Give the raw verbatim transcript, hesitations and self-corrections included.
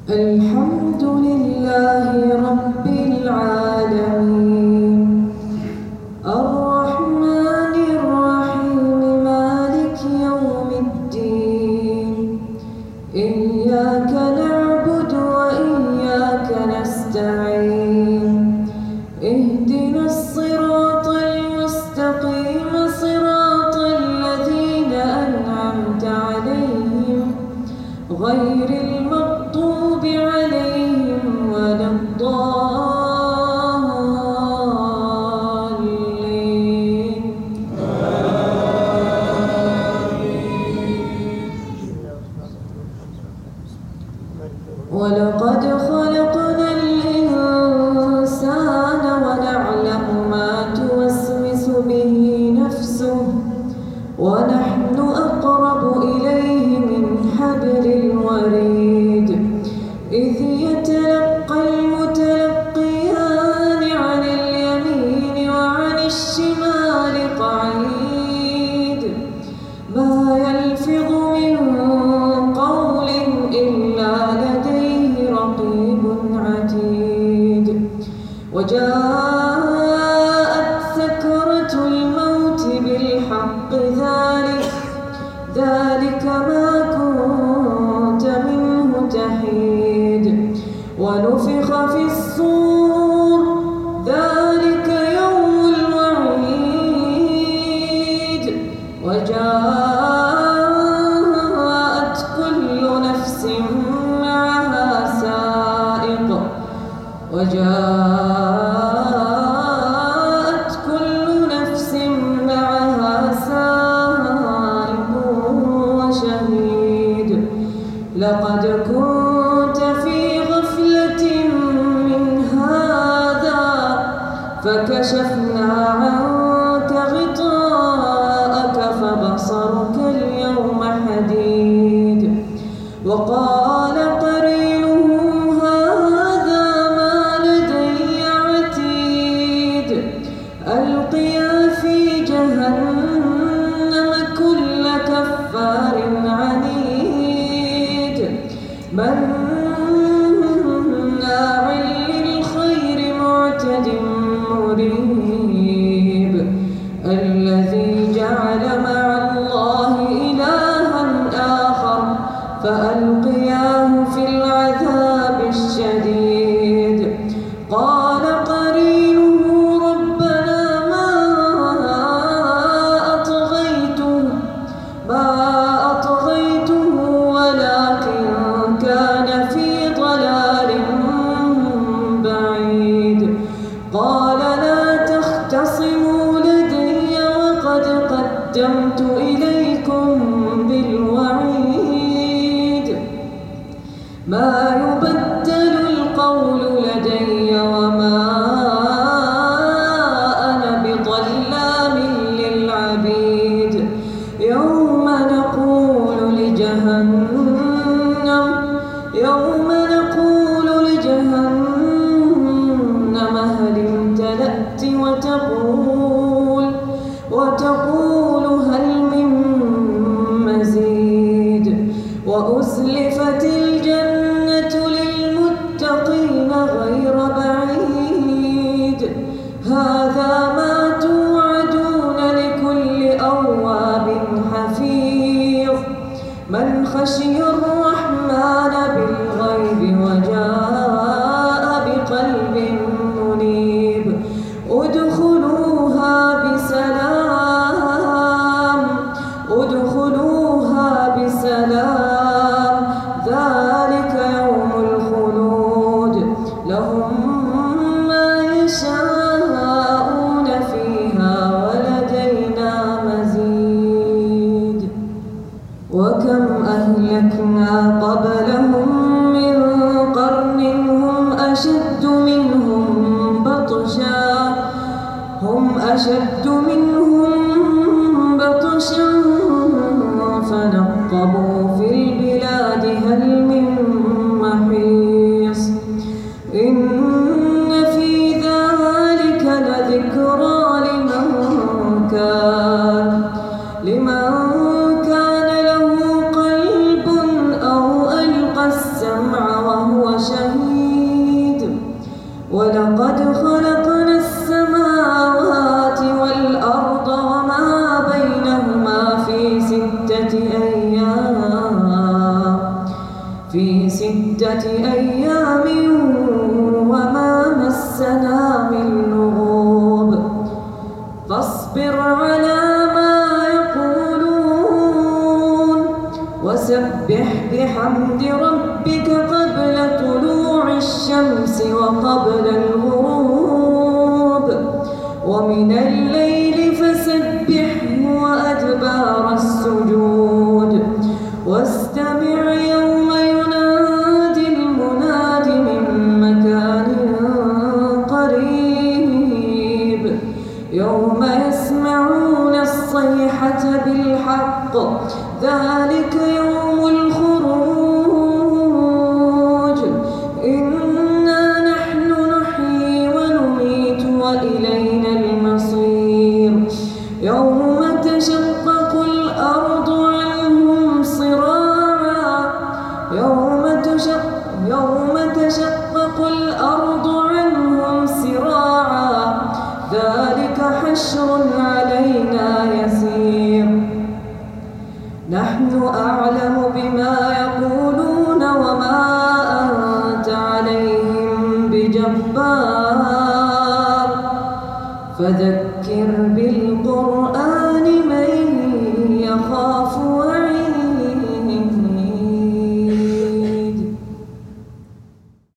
الحمد لله رب العالمين الرحمن الرحيم مالك يوم الدين إياك نعبد وإياك نستعين اهدنا الصراط المستقيم صراط الذين أنعمت عليهم غير المغضوب عليهم ولا الضالين ولقد خلقنا الإنسان ونعلم ما توسوس به نفسه ونحن أقرب إليه من حبل الوريد إذ يتلقى المتلقيان عن اليمين وعن الشمال قعيد ما يلفظ من قول إلا لديه رقيب عتيد وجاءت سكرة الموت بالحق ذلك ذلك ما كنت منه تحيد ونفخ في الصور ذلك يوم الوعيد وجاءت كل نفس معها سائق وجاءت كل نفس معها سائق وشهيد لقد كنت في غفلة من هذا فكشفنا عنك غطاءك فبصرك اليوم حديد وقال قرينه هذا ما لدي عتيد ألقيا في جهنم كل كفار عنيد مناع للخير معتد مريب الذي جعل مع الله إلها آخر فألقياه في العذاب الشديد قال قرينه ربنا ما أطغيته ما أطغيته ولكن كان في ضلال بعيد قال لا تختصموا لدي وقد قدمت إليكم بالوعيد ما يبدل القول لدي وما أنا بظلام للعبيد يوم نقول لجهنم يوم نقول لجهنم هل امتلأت وتقول وتقول هل من مزيد وأزلفت الجنة للمتقين غير بعيد هذا ما توعدون لكل أواب حفيظ من خشي الرحمن بالغيب وجاء بقلب منيب ادخلوها بسلام ادخلوها بسلام ذلك يوم الخلود لهم ما يشاءون في ستة أيام وما مسنا من لغوب فاصبر على ما يقولون وسبح بحمد ربك قبل طلوع الشمس وقبل الغروب ومن الليل فسبحه وأدبار السجود واستمع يوم ينادي المناد من مكان قريب يوم يسمعون الصيحة بالحق ذلك يوم الخروج إنا نحن نحيي ونميت وإلينا المصير يوم تشقق الأرض عنهم صراعا يوم تشق يوم تشقق الأرض عنهم سراعا ذلك حشر علينا يسير نحن أعلم بما يقولون وما أنت عليهم بجبار فذكر بالله